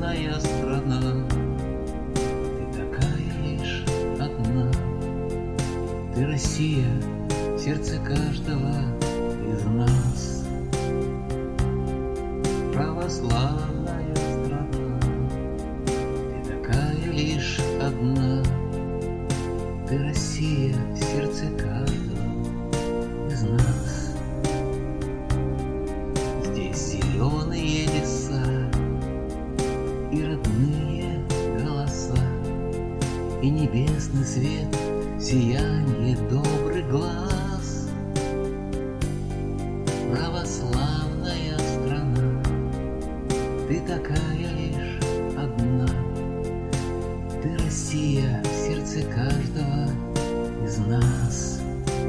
православная страна, ты такая лишь одна. Ты Россия, сердце каждого из нас. Православная страна, ты такая лишь одна. Ты Россия, сердце каждого из нас. Здесь зеленые леса и родные голоса, и небесный свет, сияние добрых глаз. Православная страна, ты такая лишь одна. Ты Россия в сердце каждого из нас.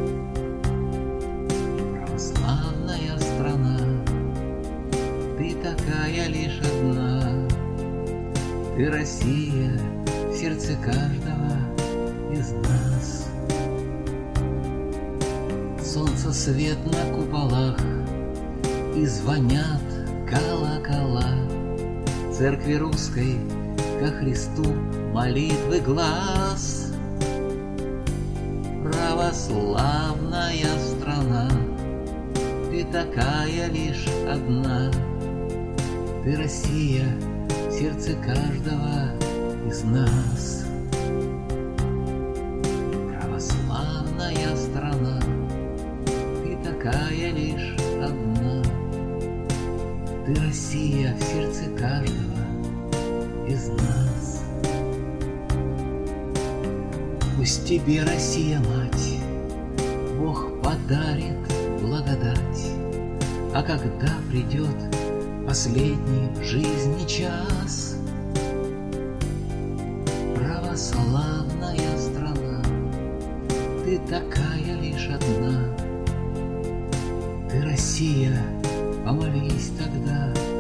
Православная страна, ты такая лишь одна. Ты Россия в сердце каждого из нас. Солнце свет на куполах, и звонят колокола церкви русской ко Христу молитвы глаз. Православная страна, ты такая лишь одна. Ты Россия в сердце каждого из нас. Православная страна, ты такая лишь одна. Ты Россия в сердце каждого из нас. Пусть тебе, Россия, мать, Бог подарит благодать, а когда придет последний в жизни час, православная страна, ты такая лишь одна. Ты Россия, помолись тогда